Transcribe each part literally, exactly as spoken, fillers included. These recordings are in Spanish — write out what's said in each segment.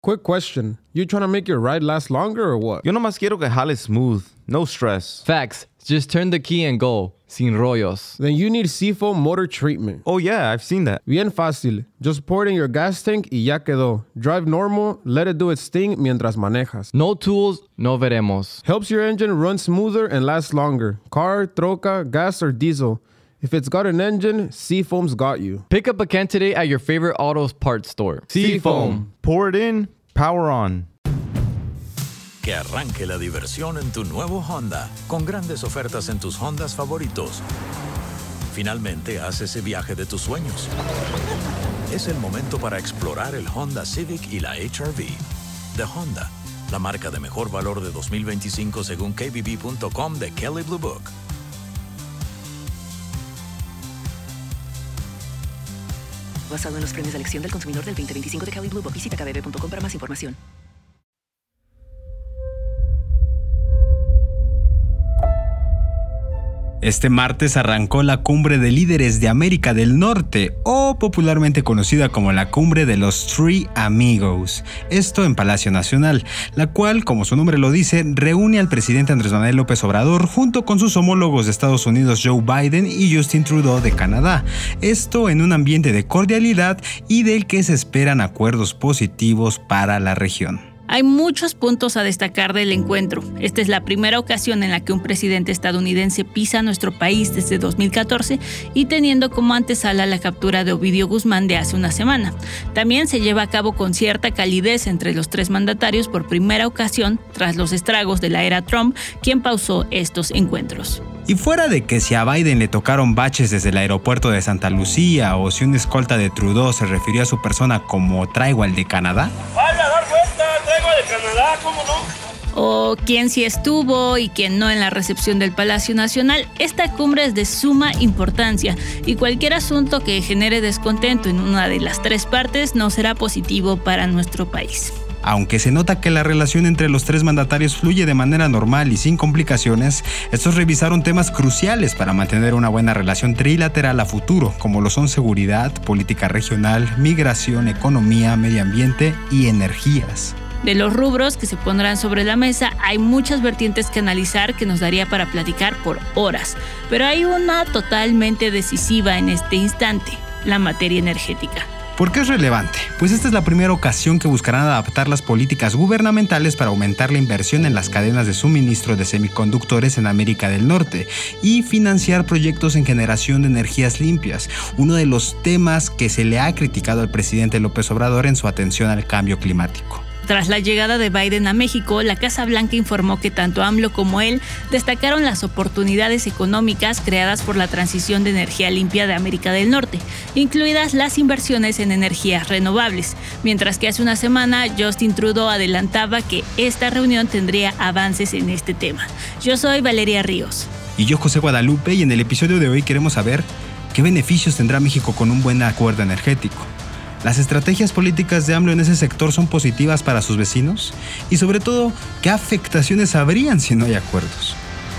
Quick question. You trying to make your ride last longer or what? Yo nomás quiero que jale smooth. No stress. Facts. Just turn the key and go. Sin rollos. Then you need Seafoam Motor Treatment. Oh yeah, I've seen that. Bien fácil. Just pour it in your gas tank y ya quedó. Drive normal, let it do its thing mientras manejas. No tools, no veremos. Helps your engine run smoother and last longer. Car, troca, gas, or diesel. If it's got an engine, Seafoam's got you. Pick up a can today at your favorite autos parts store. Seafoam. Pour it in, power on. Que arranque la diversión en tu nuevo Honda, con grandes ofertas en tus Hondas favoritos. Finalmente, haz ese viaje de tus sueños. Es el momento para explorar el Honda Civic y la H R V. De Honda, la marca de mejor valor de dos mil veinticinco según K B B punto com de Kelley Blue Book. Basado en los premios de elección del consumidor del veinte veinticinco de Kelley Blue Book. Visita k b b punto com para más información. Este martes arrancó la Cumbre de Líderes de América del Norte, o popularmente conocida como la Cumbre de los Three Amigos, esto en Palacio Nacional, la cual, como su nombre lo dice, reúne al presidente Andrés Manuel López Obrador junto con sus homólogos de Estados Unidos Joe Biden y Justin Trudeau de Canadá, esto en un ambiente de cordialidad y del que se esperan acuerdos positivos para la región. Hay muchos puntos a destacar del encuentro. Esta es la primera ocasión en la que un presidente estadounidense pisa nuestro país desde dos mil catorce y teniendo como antesala la captura de Ovidio Guzmán de hace una semana. También se lleva a cabo con cierta calidez entre los tres mandatarios por primera ocasión tras los estragos de la era Trump, quien pausó estos encuentros. Y fuera de que si a Biden le tocaron baches desde el aeropuerto de Santa Lucía o si un escolta de Trudeau se refirió a su persona como traigo al de Canadá, ¡vaya a dar vuelta! ¡Traigo al de Canadá! ¿Cómo no? O quién sí estuvo y quién no en la recepción del Palacio Nacional, esta cumbre es de suma importancia y cualquier asunto que genere descontento en una de las tres partes no será positivo para nuestro país. Aunque se nota que la relación entre los tres mandatarios fluye de manera normal y sin complicaciones, estos revisaron temas cruciales para mantener una buena relación trilateral a futuro, como lo son seguridad, política regional, migración, economía, medio ambiente y energías. De los rubros que se pondrán sobre la mesa, hay muchas vertientes que analizar que nos daría para platicar por horas, pero hay una totalmente decisiva en este instante, la materia energética. ¿Por qué es relevante? Pues esta es la primera ocasión que buscarán adaptar las políticas gubernamentales para aumentar la inversión en las cadenas de suministro de semiconductores en América del Norte y financiar proyectos en generación de energías limpias, uno de los temas que se le ha criticado al presidente López Obrador en su atención al cambio climático. Tras la llegada de Biden a México, la Casa Blanca informó que tanto AMLO como él destacaron las oportunidades económicas creadas por la transición de energía limpia de América del Norte, incluidas las inversiones en energías renovables, mientras que hace una semana Justin Trudeau adelantaba que esta reunión tendría avances en este tema. Yo soy Valeria Ríos. Y yo José Guadalupe, y en el episodio de hoy queremos saber qué beneficios tendrá México con un buen acuerdo energético. ¿Las estrategias políticas de AMLO en ese sector son positivas para sus vecinos? Y sobre todo, ¿qué afectaciones habrían si no hay acuerdos?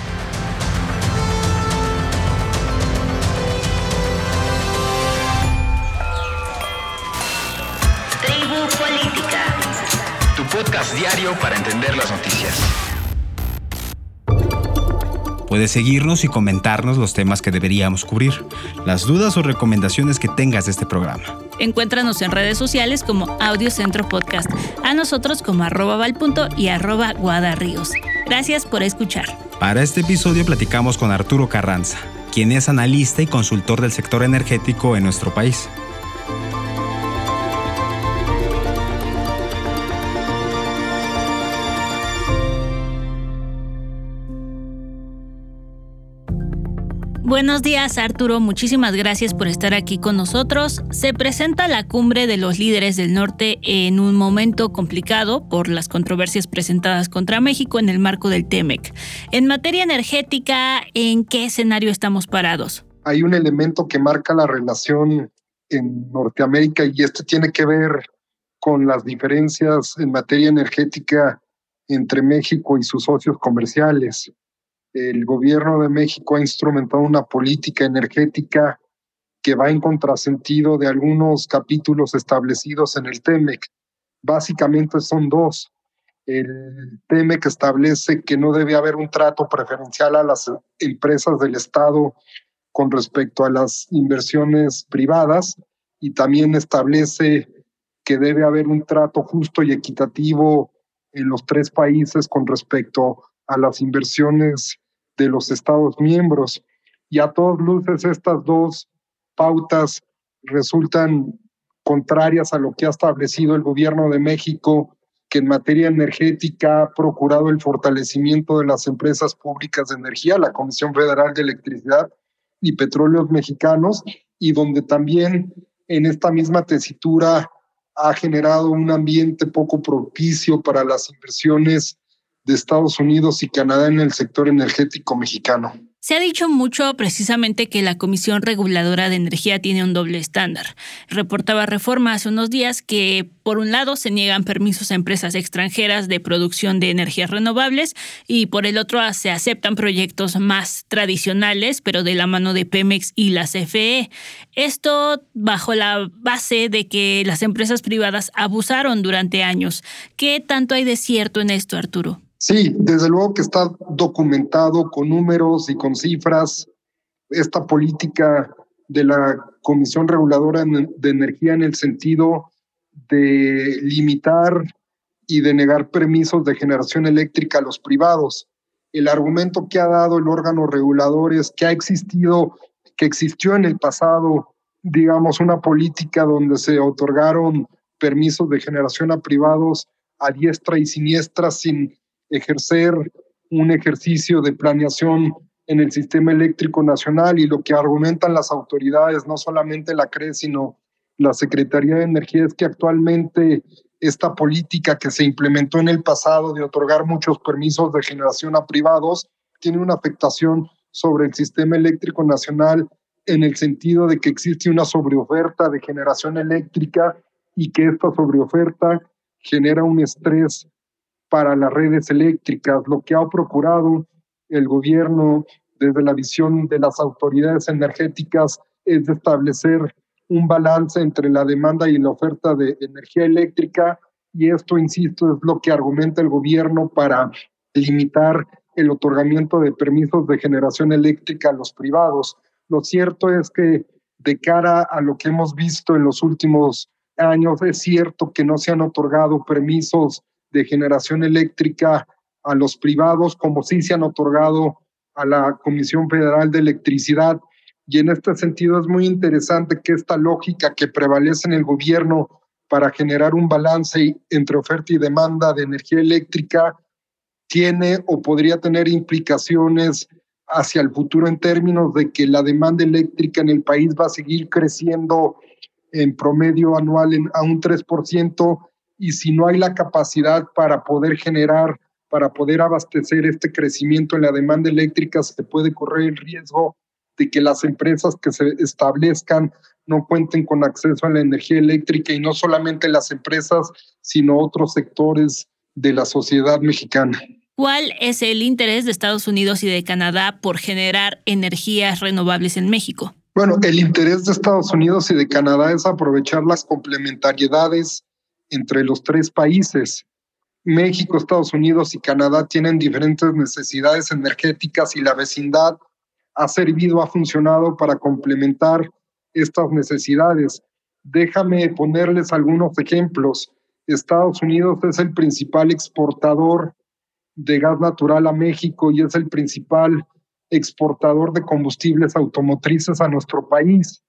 Tribu Política. Tu podcast diario para entender las noticias. Puedes seguirnos y comentarnos los temas que deberíamos cubrir, las dudas o recomendaciones que tengas de este programa. Encuéntranos en redes sociales como Audio Centro Podcast, a nosotros como arroba valpunto y arroba guadarríos. Gracias por escuchar. Para este episodio platicamos con Arturo Carranza, quien es analista y consultor del sector energético en nuestro país. Buenos días, Arturo. Muchísimas gracias por estar aquí con nosotros. Se presenta la Cumbre de los Líderes del Norte en un momento complicado por las controversias presentadas contra México en el marco del TEMEC. En materia energética, ¿en qué escenario estamos parados? Hay un elemento que marca la relación en Norteamérica y este tiene que ver con las diferencias en materia energética entre México y sus socios comerciales. El gobierno de México ha instrumentado una política energética que va en contrasentido de algunos capítulos establecidos en el TEMEC. básicamente son dos. El T E M E C establece que no debe haber un trato preferencial a las empresas del Estado con respecto a las inversiones privadas, y también establece que debe haber un trato justo y equitativo en los tres países con respecto a las inversiones de los Estados miembros. Y a todas luces estas dos pautas resultan contrarias a lo que ha establecido el gobierno de México, que en materia energética ha procurado el fortalecimiento de las empresas públicas de energía, la Comisión Federal de Electricidad y Petróleos Mexicanos, y donde también en esta misma tesitura ha generado un ambiente poco propicio para las inversiones de Estados Unidos y Canadá en el sector energético mexicano. Se ha dicho mucho precisamente que la Comisión Reguladora de Energía tiene un doble estándar. Reportaba Reforma hace unos días que, por un lado, se niegan permisos a empresas extranjeras de producción de energías renovables y, por el otro, se aceptan proyectos más tradicionales, pero de la mano de Pemex y la C F E. Esto bajo la base de que las empresas privadas abusaron durante años. ¿Qué tanto hay de cierto en esto, Arturo? Sí, desde luego que está documentado con números y con cifras esta política de la Comisión Reguladora de Energía en el sentido de limitar y de negar permisos de generación eléctrica a los privados. El argumento que ha dado el órgano regulador es que ha existido, que existió en el pasado, digamos, una política donde se otorgaron permisos de generación a privados a diestra y siniestra sin ejercer un ejercicio de planeación en el sistema eléctrico nacional, y lo que argumentan las autoridades, no solamente la C R E, sino la Secretaría de Energía, es que actualmente esta política que se implementó en el pasado de otorgar muchos permisos de generación a privados tiene una afectación sobre el sistema eléctrico nacional en el sentido de que existe una sobreoferta de generación eléctrica y que esta sobreoferta genera un estrés para las redes eléctricas. Lo que ha procurado el gobierno desde la visión de las autoridades energéticas es de establecer un balance entre la demanda y la oferta de energía eléctrica, y esto, insisto, es lo que argumenta el gobierno para limitar el otorgamiento de permisos de generación eléctrica a los privados. Lo cierto es que de cara a lo que hemos visto en los últimos años, es cierto que no se han otorgado permisos de generación eléctrica a los privados, como sí se han otorgado a la Comisión Federal de Electricidad. Y en este sentido es muy interesante que esta lógica que prevalece en el gobierno para generar un balance entre oferta y demanda de energía eléctrica tiene o podría tener implicaciones hacia el futuro en términos de que la demanda eléctrica en el país va a seguir creciendo en promedio anual en, a un tres por ciento, y si no hay la capacidad para poder generar, para poder abastecer este crecimiento en la demanda eléctrica, se puede correr el riesgo de que las empresas que se establezcan no cuenten con acceso a la energía eléctrica, y no solamente las empresas, sino otros sectores de la sociedad mexicana. ¿Cuál es el interés de Estados Unidos y de Canadá por generar energías renovables en México? Bueno, el interés de Estados Unidos y de Canadá es aprovechar las complementariedades entre los tres países. México, Estados Unidos y Canadá tienen diferentes necesidades energéticas, y la vecindad ha servido, ha funcionado para complementar estas necesidades. Déjame ponerles algunos ejemplos. Estados Unidos es el principal exportador de gas natural a México y es el principal exportador de combustibles automotrices a nuestro país.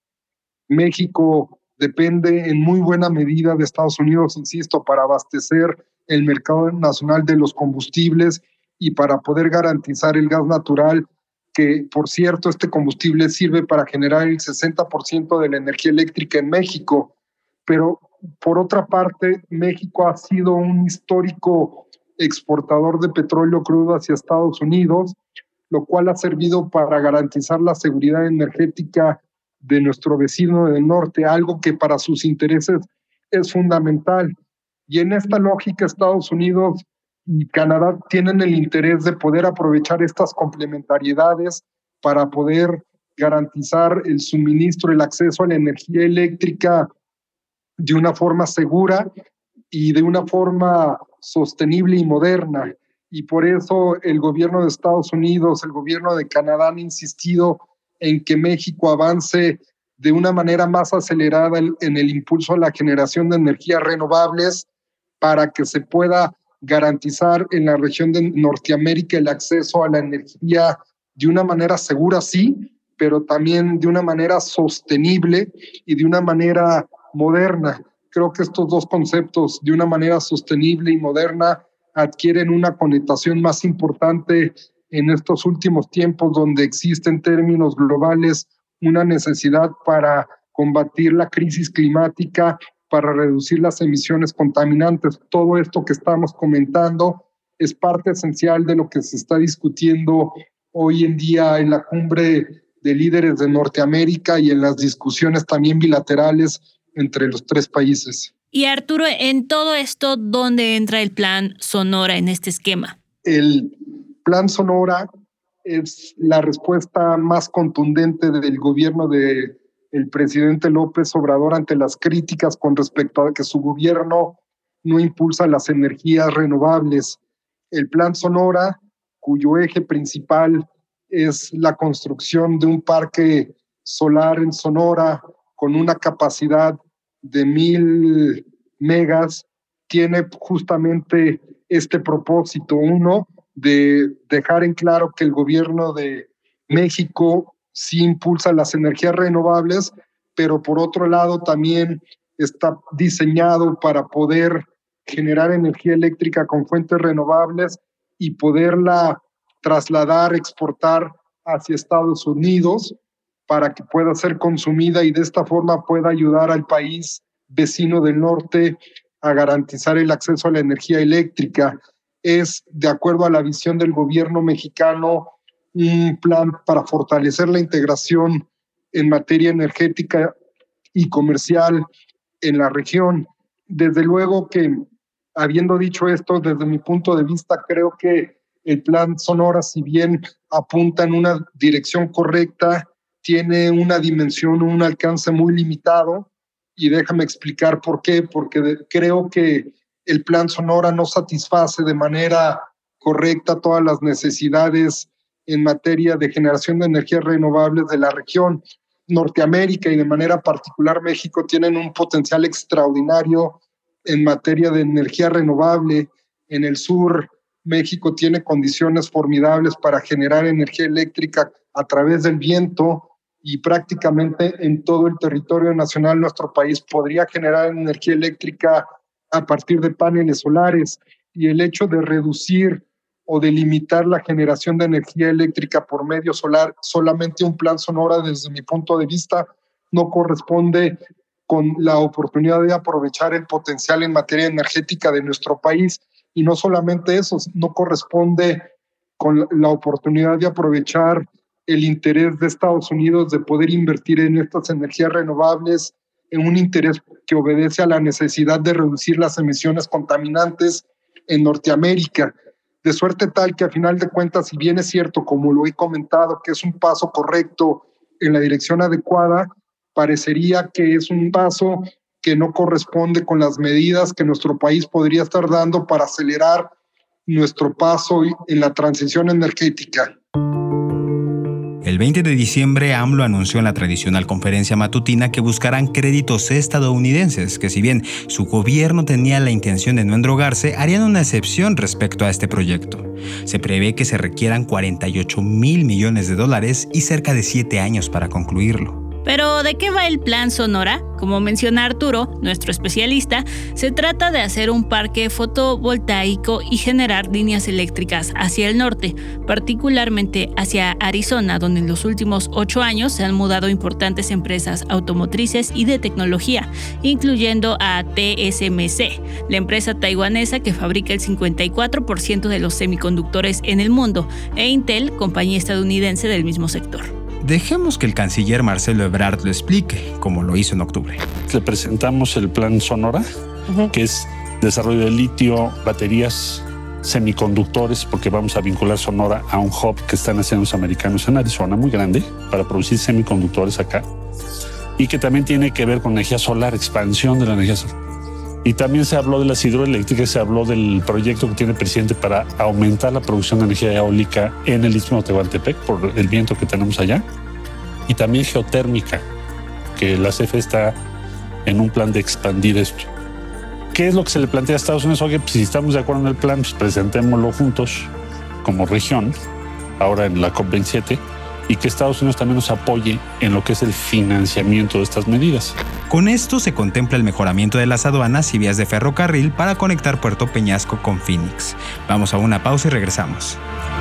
México depende en muy buena medida de Estados Unidos, insisto, para abastecer el mercado nacional de los combustibles y para poder garantizar el gas natural, que, por cierto, este combustible sirve para generar el sesenta por ciento de la energía eléctrica en México. Pero, por otra parte, México ha sido un histórico exportador de petróleo crudo hacia Estados Unidos, lo cual ha servido para garantizar la seguridad energética de nuestro vecino del norte, algo que para sus intereses es fundamental. Y en esta lógica, Estados Unidos y Canadá tienen el interés de poder aprovechar estas complementariedades para poder garantizar el suministro, el acceso a la energía eléctrica de una forma segura y de una forma sostenible y moderna. Y por eso el gobierno de Estados Unidos, el gobierno de Canadá han insistido en que México avance de una manera más acelerada en el impulso a la generación de energías renovables para que se pueda garantizar en la región de Norteamérica el acceso a la energía de una manera segura, sí, pero también de una manera sostenible y de una manera moderna. Creo que estos dos conceptos, de una manera sostenible y moderna, adquieren una connotación más importante en estos últimos tiempos, donde existe en términos globales una necesidad para combatir la crisis climática, para reducir las emisiones contaminantes. Todo esto que estamos comentando es parte esencial de lo que se está discutiendo hoy en día en la cumbre de líderes de Norteamérica y en las discusiones también bilaterales entre los tres países. Y Arturo, en todo esto, ¿dónde entra el Plan Sonora en este esquema? El Plan Sonora es la respuesta más contundente del gobierno de el presidente López Obrador ante las críticas con respecto a que su gobierno no impulsa las energías renovables. El Plan Sonora, cuyo eje principal es la construcción de un parque solar en Sonora con una capacidad de mil megas, tiene justamente este propósito. Uno, de dejar en claro que el gobierno de México sí impulsa las energías renovables, pero por otro lado también está diseñado para poder generar energía eléctrica con fuentes renovables y poderla trasladar, exportar hacia Estados Unidos para que pueda ser consumida y de esta forma pueda ayudar al país vecino del norte a garantizar el acceso a la energía eléctrica. Es, de acuerdo a la visión del gobierno mexicano, un plan para fortalecer la integración en materia energética y comercial en la región. Desde luego que, habiendo dicho esto, desde mi punto de vista, creo que el Plan Sonora, si bien apunta en una dirección correcta, tiene una dimensión, un alcance muy limitado, y déjame explicar por qué, porque de, creo que el Plan Sonora no satisface de manera correcta todas las necesidades en materia de generación de energías renovables de la región. Norteamérica y de manera particular México tienen un potencial extraordinario en materia de energía renovable. En el sur, México tiene condiciones formidables para generar energía eléctrica a través del viento y prácticamente en todo el territorio nacional nuestro país podría generar energía eléctrica a partir de paneles solares, y el hecho de reducir o de limitar la generación de energía eléctrica por medio solar, solamente un Plan Sonora, desde mi punto de vista, no corresponde con la oportunidad de aprovechar el potencial en materia energética de nuestro país. Y no solamente eso, no corresponde con la oportunidad de aprovechar el interés de Estados Unidos de poder invertir en estas energías renovables, en un interés que obedece a la necesidad de reducir las emisiones contaminantes en Norteamérica. De suerte tal que a final de cuentas, si bien es cierto, como lo he comentado, que es un paso correcto en la dirección adecuada, parecería que es un paso que no corresponde con las medidas que nuestro país podría estar dando para acelerar nuestro paso en la transición energética. El veinte de diciembre, AMLO anunció en la tradicional conferencia matutina que buscarán créditos estadounidenses, que si bien su gobierno tenía la intención de no endrogarse, harían una excepción respecto a este proyecto. Se prevé que se requieran cuarenta y ocho mil millones de dólares y cerca de siete años para concluirlo. Pero, ¿de qué va el Plan Sonora? Como menciona Arturo, nuestro especialista, se trata de hacer un parque fotovoltaico y generar líneas eléctricas hacia el norte, particularmente hacia Arizona, donde en los últimos ocho años se han mudado importantes empresas automotrices y de tecnología, incluyendo a T S M C, la empresa taiwanesa que fabrica el cincuenta y cuatro por ciento de los semiconductores en el mundo, e Intel, compañía estadounidense del mismo sector. Dejemos que el canciller Marcelo Ebrard lo explique, como lo hizo en octubre. Le presentamos el Plan Sonora, uh-huh. que es desarrollo de litio, baterías, semiconductores, porque vamos a vincular Sonora a un hub que están haciendo los americanos en Arizona, muy grande, para producir semiconductores acá, y que también tiene que ver con energía solar, expansión de la energía solar. Y también se habló de las hidroeléctricas, se habló del proyecto que tiene el presidente para aumentar la producción de energía eólica en el Istmo de Tehuantepec por el viento que tenemos allá. Y también geotérmica, que la C F E está en un plan de expandir esto. ¿Qué es lo que se le plantea a Estados Unidos? Oye, pues si estamos de acuerdo en el plan, pues presentémoslo juntos como región, ahora en la COP veintisiete, y que Estados Unidos también nos apoye en lo que es el financiamiento de estas medidas. Con esto se contempla el mejoramiento de las aduanas y vías de ferrocarril para conectar Puerto Peñasco con Phoenix. Vamos a una pausa y regresamos.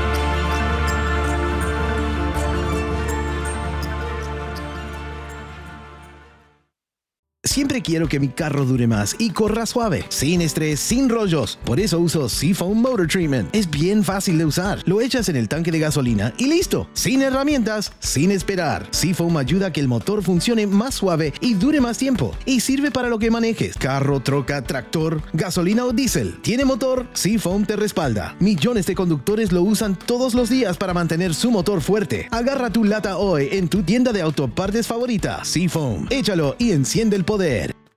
Siempre quiero que mi carro dure más y corra suave, sin estrés, sin rollos. Por eso uso Seafoam Motor Treatment. Es bien fácil de usar. Lo echas en el tanque de gasolina y listo. Sin herramientas, sin esperar. Seafoam ayuda a que el motor funcione más suave y dure más tiempo. Y sirve para lo que manejes. Carro, troca, tractor, gasolina o diésel. ¿Tiene motor? Seafoam te respalda. Millones de conductores lo usan todos los días para mantener su motor fuerte. Agarra tu lata hoy en tu tienda de autopartes favorita. Seafoam. Échalo y enciende el poder.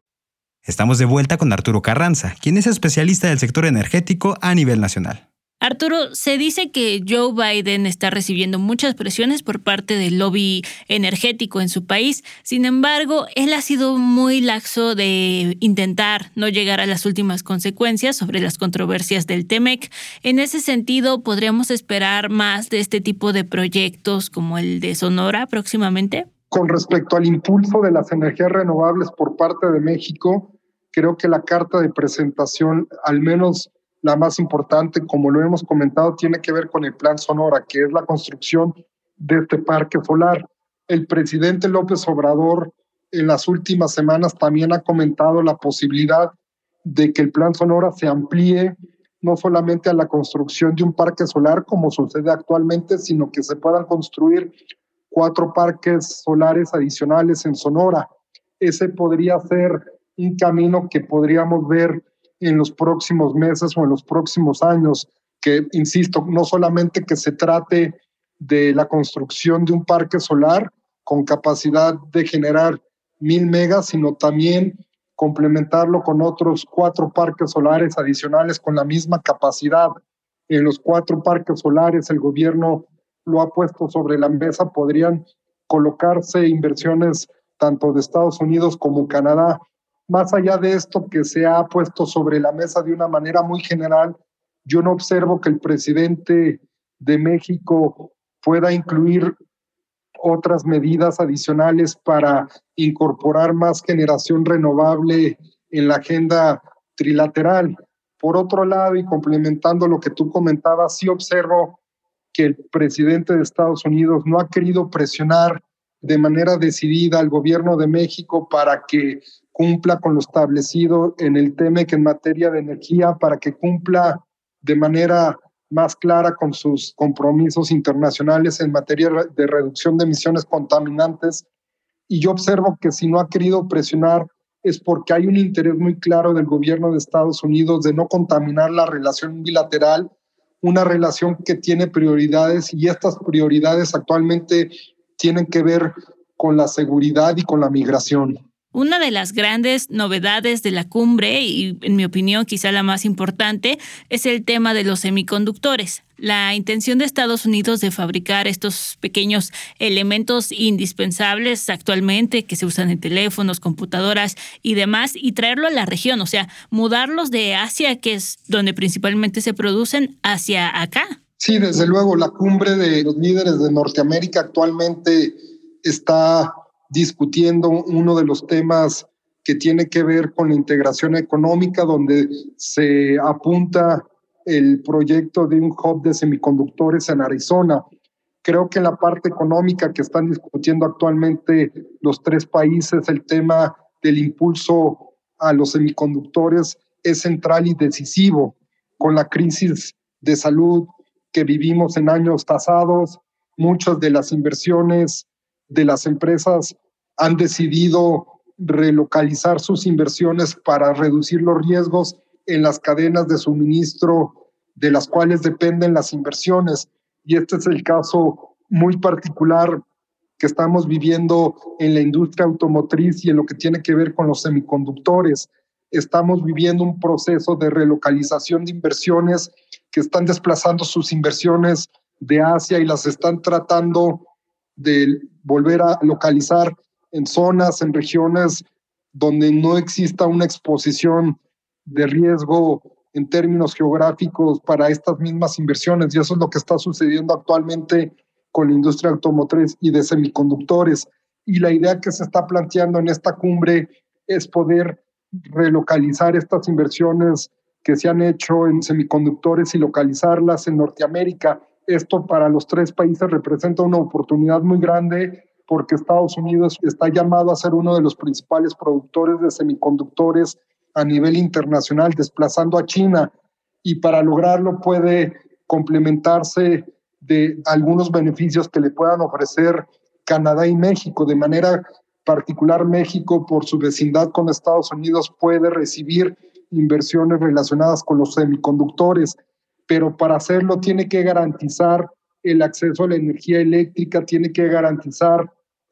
Estamos de vuelta con Arturo Carranza, quien es especialista del sector energético a nivel nacional. Arturo, se dice que Joe Biden está recibiendo muchas presiones por parte del lobby energético en su país. Sin embargo, él ha sido muy laxo de intentar no llegar a las últimas consecuencias sobre las controversias del T-MEC. En ese sentido, ¿podríamos esperar más de este tipo de proyectos como el de Sonora próximamente? Con respecto al impulso de las energías renovables por parte de México, creo que la carta de presentación, al menos la más importante, como lo hemos comentado, tiene que ver con el Plan Sonora, que es la construcción de este parque solar. El presidente López Obrador en las últimas semanas también ha comentado la posibilidad de que el Plan Sonora se amplíe no solamente a la construcción de un parque solar como sucede actualmente, sino que se puedan construir cuatro parques solares adicionales en Sonora. Ese podría ser un camino que podríamos ver en los próximos meses o en los próximos años, que, insisto, no solamente que se trate de la construcción de un parque solar con capacidad de generar mil megas, sino también complementarlo con otros cuatro parques solares adicionales con la misma capacidad. En los cuatro parques solares el gobierno lo ha puesto sobre la mesa, podrían colocarse inversiones tanto de Estados Unidos como Canadá. Más allá de esto que se ha puesto sobre la mesa de una manera muy general, yo no observo que el presidente de México pueda incluir otras medidas adicionales para incorporar más generación renovable en la agenda trilateral. Por otro lado, y complementando lo que tú comentabas, sí observo que el presidente de Estados Unidos no ha querido presionar de manera decidida al gobierno de México para que cumpla con lo establecido en el T-MEC en materia de energía, para que cumpla de manera más clara con sus compromisos internacionales en materia de reducción de emisiones contaminantes. Y yo observo que si no ha querido presionar es porque hay un interés muy claro del gobierno de Estados Unidos de no contaminar la relación bilateral, una relación que tiene prioridades, y estas prioridades actualmente tienen que ver con la seguridad y con la migración. Una de las grandes novedades de la cumbre, y en mi opinión quizá la más importante, es el tema de los semiconductores. La intención de Estados Unidos de fabricar estos pequeños elementos indispensables actualmente que se usan en teléfonos, computadoras y demás, y traerlo a la región, o sea, mudarlos de Asia, que es donde principalmente se producen, hacia acá. Sí, desde luego, la cumbre de los líderes de Norteamérica actualmente está discutiendo uno de los temas que tiene que ver con la integración económica, donde se apunta el proyecto de un hub de semiconductores en Arizona. Creo que en la parte económica que están discutiendo actualmente los tres países, el tema del impulso a los semiconductores es central y decisivo. Con la crisis de salud que vivimos en años pasados, muchas de las inversiones de las empresas han decidido relocalizar sus inversiones para reducir los riesgos en las cadenas de suministro de las cuales dependen las inversiones. Y este es el caso muy particular que estamos viviendo en la industria automotriz y en lo que tiene que ver con los semiconductores. estamos viviendo un proceso de relocalización de inversiones que están desplazando sus inversiones de Asia y las están tratando de volver a localizar en zonas, en regiones donde no exista una exposición de riesgo en términos geográficos para estas mismas inversiones. Y eso es lo que está sucediendo actualmente con la industria automotriz y de semiconductores. Y la idea que se está planteando en esta cumbre es poder relocalizar estas inversiones que se han hecho en semiconductores y localizarlas en Norteamérica. Esto para los tres países representa una oportunidad muy grande porque Estados Unidos está llamado a ser uno de los principales productores de semiconductores a nivel internacional, desplazando a China, y para lograrlo puede complementarse de algunos beneficios que le puedan ofrecer Canadá y México. De manera particular, México, por su vecindad con Estados Unidos, puede recibir inversiones relacionadas con los semiconductores, pero para hacerlo tiene que garantizar el acceso a la energía eléctrica, tiene que garantizar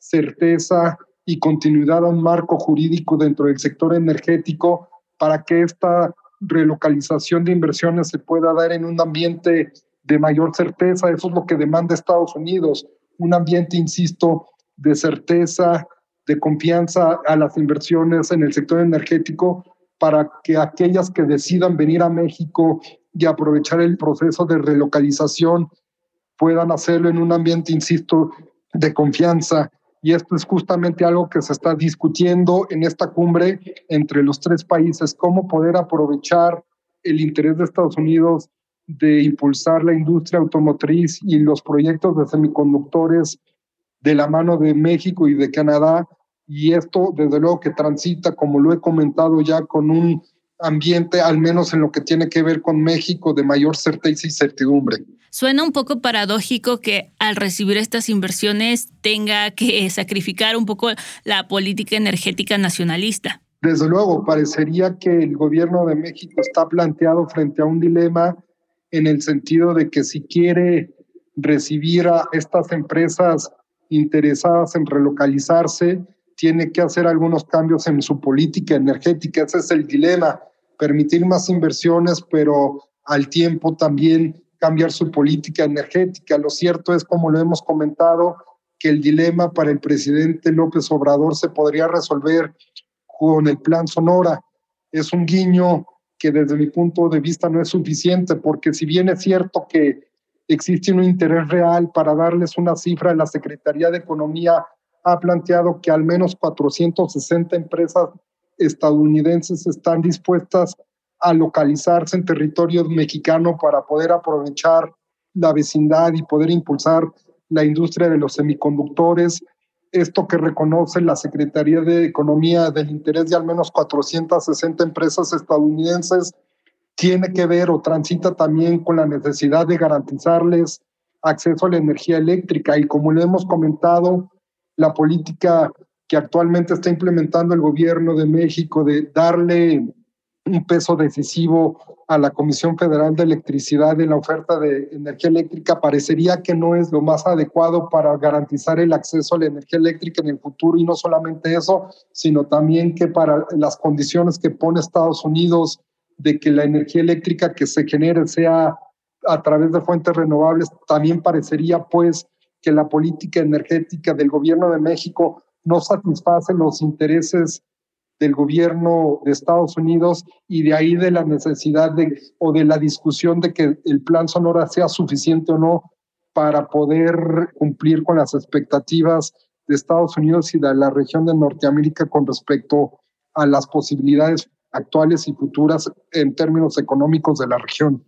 certeza y continuidad a un marco jurídico dentro del sector energético para que esta relocalización de inversiones se pueda dar en un ambiente de mayor certeza. Eso es lo que demanda Estados Unidos, un ambiente, insisto, de certeza, de confianza a las inversiones en el sector energético, para que aquellas que decidan venir a México y aprovechar el proceso de relocalización puedan hacerlo en un ambiente, insisto, de confianza. Y esto es justamente algo que se está discutiendo en esta cumbre entre los tres países, cómo poder aprovechar el interés de Estados Unidos de impulsar la industria automotriz y los proyectos de semiconductores de la mano de México y de Canadá. Y esto, desde luego, que transita, como lo he comentado ya, con un ambiente, al menos en lo que tiene que ver con México, de mayor certeza y certidumbre. Suena un poco paradójico que al recibir estas inversiones tenga que sacrificar un poco la política energética nacionalista. Desde luego, parecería que el gobierno de México está planteado frente a un dilema en el sentido de que si quiere recibir a estas empresas interesadas en relocalizarse, tiene que hacer algunos cambios en su política energética. Ese es el dilema, permitir más inversiones, pero al tiempo también cambiar su política energética. Lo cierto es, como lo hemos comentado, que el dilema para el presidente López Obrador se podría resolver con el Plan Sonora. Es un guiño que desde mi punto de vista no es suficiente, porque si bien es cierto que existe un interés real, para darles una cifra, la Secretaría de Economía ha planteado que al menos cuatrocientas sesenta empresas estadounidenses están dispuestas a localizarse en territorio mexicano para poder aprovechar la vecindad y poder impulsar la industria de los semiconductores. Esto que reconoce la Secretaría de Economía del interés de al menos cuatrocientas sesenta empresas estadounidenses tiene que ver o transita también con la necesidad de garantizarles acceso a la energía eléctrica. Y como lo hemos comentado, la política que actualmente está implementando el gobierno de México de darle un peso decisivo a la Comisión Federal de Electricidad en la oferta de energía eléctrica parecería que no es lo más adecuado para garantizar el acceso a la energía eléctrica en el futuro. Y no solamente eso, sino también que para las condiciones que pone Estados Unidos de que la energía eléctrica que se genere sea a través de fuentes renovables, también parecería pues que la política energética del gobierno de México no satisface los intereses del gobierno de Estados Unidos, y de ahí de la necesidad de, o de la discusión de que el Plan Sonora sea suficiente o no para poder cumplir con las expectativas de Estados Unidos y de la región de Norteamérica con respecto a las posibilidades actuales y futuras en términos económicos de la región.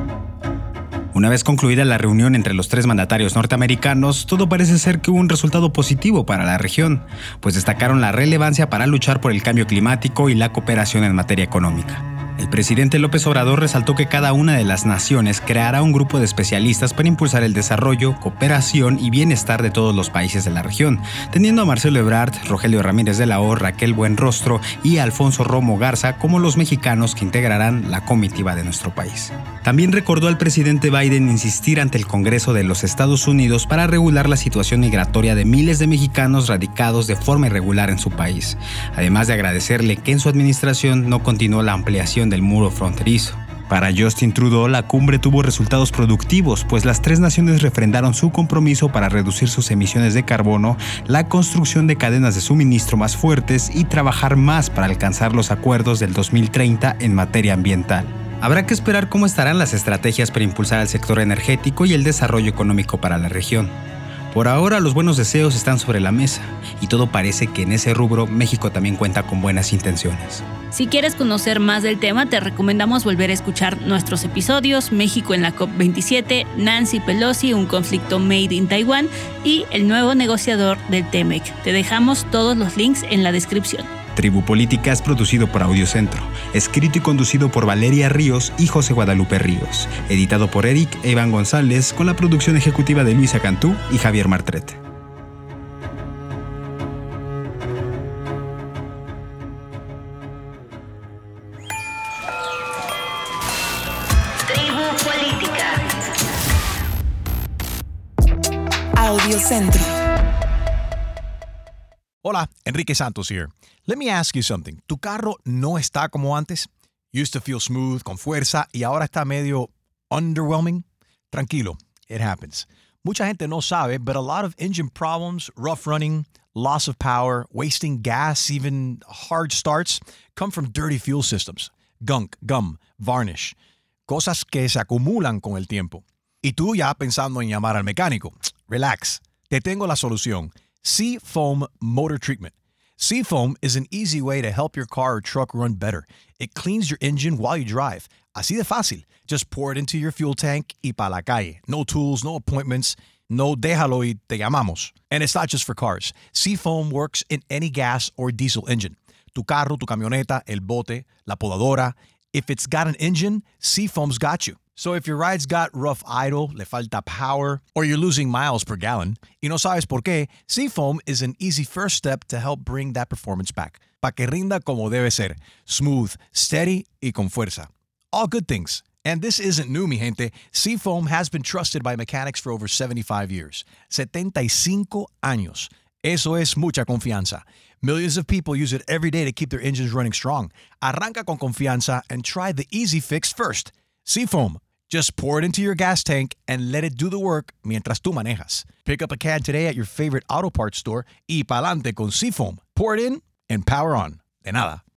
Una vez concluida la reunión entre los tres mandatarios norteamericanos, todo parece ser que hubo un resultado positivo para la región, pues destacaron la relevancia para luchar por el cambio climático y la cooperación en materia económica. El presidente López Obrador resaltó que cada una de las naciones creará un grupo de especialistas para impulsar el desarrollo, cooperación y bienestar de todos los países de la región, teniendo a Marcelo Ebrard, Rogelio Ramírez de la O, Raquel Buenrostro y Alfonso Romo Garza como los mexicanos que integrarán la comitiva de nuestro país. También recordó al presidente Biden insistir ante el Congreso de los Estados Unidos para regular la situación migratoria de miles de mexicanos radicados de forma irregular en su país, además de agradecerle que en su administración no continuó la ampliación del muro fronterizo. Para Justin Trudeau, la cumbre tuvo resultados productivos, pues las tres naciones refrendaron su compromiso para reducir sus emisiones de carbono, la construcción de cadenas de suministro más fuertes y trabajar más para alcanzar los acuerdos del dos mil treinta en materia ambiental. Habrá que esperar cómo estarán las estrategias para impulsar el sector energético y el desarrollo económico para la región. Por ahora, los buenos deseos están sobre la mesa y todo parece que en ese rubro México también cuenta con buenas intenciones. Si quieres conocer más del tema, te recomendamos volver a escuchar nuestros episodios México en la COP veintisiete, Nancy Pelosi, un conflicto made in Taiwán y el nuevo negociador del TEMEC. Te dejamos todos los links en la descripción. Tribu Política es producido por Audiocentro, escrito y conducido por Valeria Ríos y José Guadalupe Ríos, editado por Eric e Iván González, con la producción ejecutiva de Luisa Cantú y Javier Martret. Tribu Política. Audiocentro. Hola, Enrique Santos here. Let me ask you something. ¿Tu carro no está como antes? Used to feel smooth, con fuerza, y ahora está medio underwhelming? Tranquilo, it happens. Mucha gente no sabe, but a lot of engine problems, rough running, loss of power, wasting gas, even hard starts, come from dirty fuel systems. Gunk, gum, varnish. Cosas que se acumulan con el tiempo. Y tú ya pensando en llamar al mecánico. Relax. Te tengo la solución. Seafoam Motor Treatment. Seafoam is an easy way to help your car or truck run better. It cleans your engine while you drive. Así de fácil. Just pour it into your fuel tank y pa' la calle. No tools, no appointments. No déjalo y te llamamos. And it's not just for cars. Seafoam works in any gas or diesel engine. Tu carro, tu camioneta, el bote, la podadora. If it's got an engine, Seafoam's got you. So if your ride's got rough idle, le falta power, or you're losing miles per gallon, y no sabes por qué, Seafoam is an easy first step to help bring that performance back. Pa' que rinda como debe ser. Smooth, steady, y con fuerza. All good things. And this isn't new, mi gente. Seafoam has been trusted by mechanics for over seventy-five years. setenta y cinco años. Eso es mucha confianza. Millions of people use it every day to keep their engines running strong. Arranca con confianza and try the easy fix first. Seafoam. Just pour it into your gas tank and let it do the work mientras tú manejas. Pick up a can today at your favorite auto parts store y pa'lante con Seafoam. Pour it in and power on. De nada.